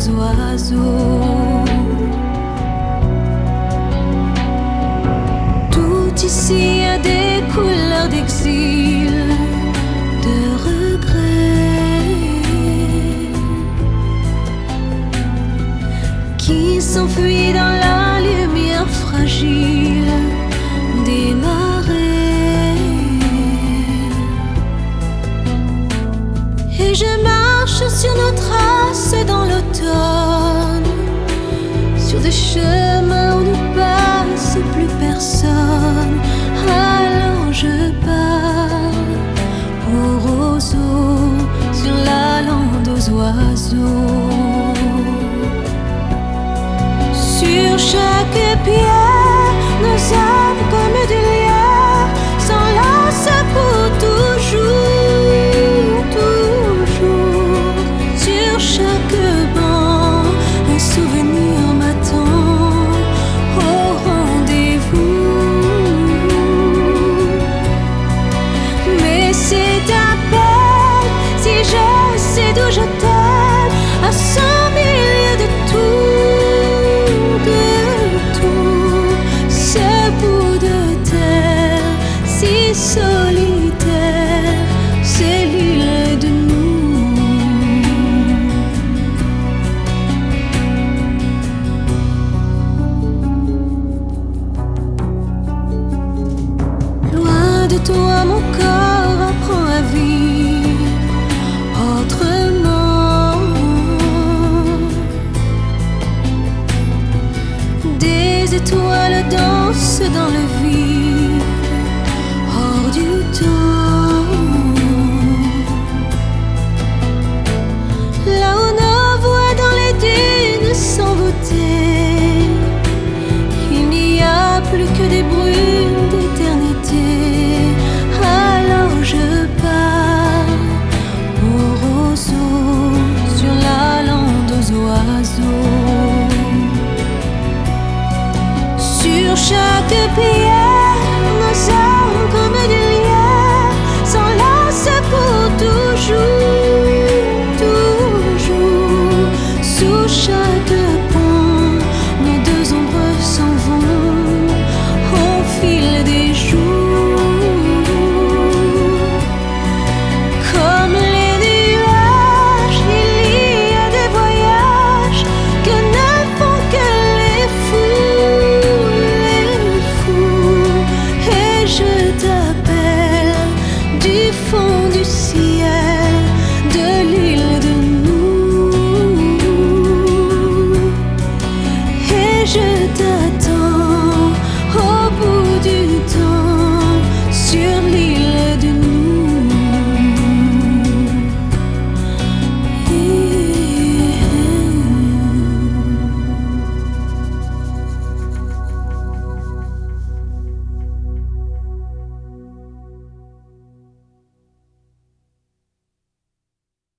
aux oiseaux. Tout ici a des couleurs d'exil, de regret, qui s'enfuit dans la lumière fragile des marées. Et je marche sur nos traces dans l'automne, sur des chemins où ne passe plus personne. Alors je pars au roseau sur la lande aux oiseaux. Sur chaque pierre, nos âmes comme du lierre s'enlacent pour toujours, toujours. Sur chaque banc, un souvenir m'attend au rendez-vous. Mais c'est à peine si je sais d'où je t'aime, à 100 milliers de tout. Solitaire, c'est l'île de nous. Loin de toi, mon corps apprend à vivre autrement. Des étoiles dansent dans le vide, hors du temps. Là où nos voix dans les dunes s'envoûtaient, il n'y a plus que des brumes d'éternité. Alors je pars au roseau sur la lande aux oiseaux. Sur chaque pied,